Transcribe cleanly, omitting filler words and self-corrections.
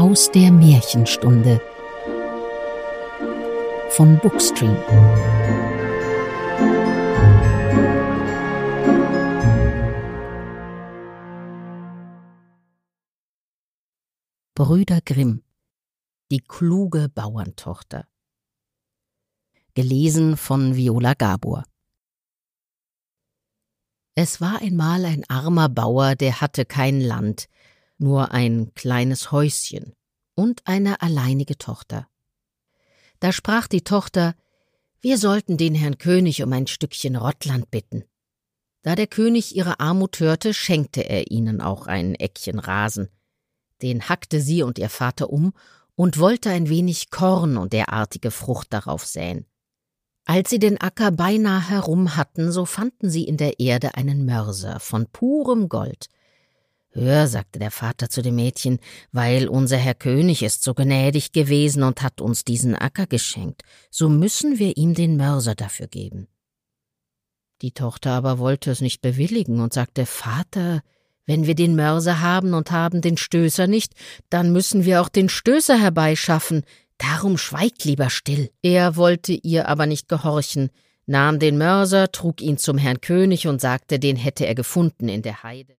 aus der Märchenstunde von Bookstream. Brüder Grimm, die kluge Bauerntochter. Gelesen von Viola Gabor. Es war einmal ein armer Bauer, der hatte kein Land, nur ein kleines Häuschen und eine alleinige Tochter. Da sprach die Tochter: Wir sollten den Herrn König um ein Stückchen Rottland bitten. Da der König ihre Armut hörte, schenkte er ihnen auch ein Eckchen Rasen. Den hackte sie und ihr Vater um und wollte ein wenig Korn und derartige Frucht darauf säen. Als sie den Acker beinahe herum hatten, so fanden sie in der Erde einen Mörser von purem Gold. »Hör«, sagte der Vater zu dem Mädchen, »weil unser Herr König ist so gnädig gewesen und hat uns diesen Acker geschenkt, so müssen wir ihm den Mörser dafür geben.« Die Tochter aber wollte es nicht bewilligen und sagte: »Vater, wenn wir den Mörser haben und haben den Stößer nicht, dann müssen wir auch den Stößer herbeischaffen. Darum schweig lieber still.« Er wollte ihr aber nicht gehorchen, nahm den Mörser, trug ihn zum Herrn König und sagte, den hätte er gefunden in der Heide.